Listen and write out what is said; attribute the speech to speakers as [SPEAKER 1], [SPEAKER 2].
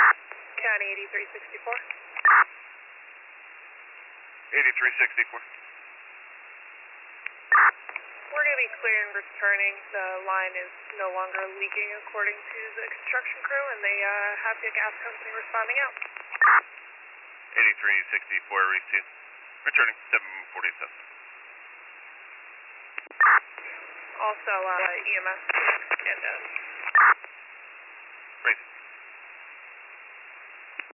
[SPEAKER 1] County 8364.
[SPEAKER 2] 8364.
[SPEAKER 1] We're going to be clear and returning. The line is no longer leaking according to the construction crew, and they have the gas company responding out.
[SPEAKER 2] 8364, routine. Returning 747.
[SPEAKER 1] Also, EMS and